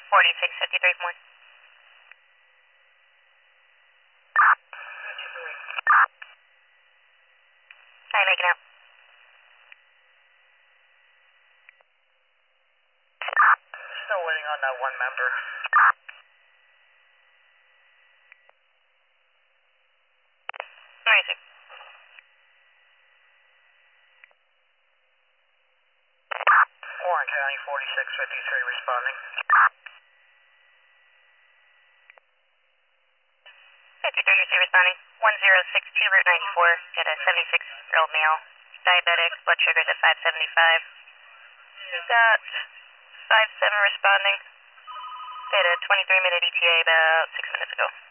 4653 more. How you making out? Still waiting on that one member. Where is he? Warren County 4653 responding. 53 responding. 1062 Route 94. Got a 76-year-old male. Diabetic. Blood sugar's at 575. Got 57 responding. Did a 23-minute ETA about 6 minutes ago.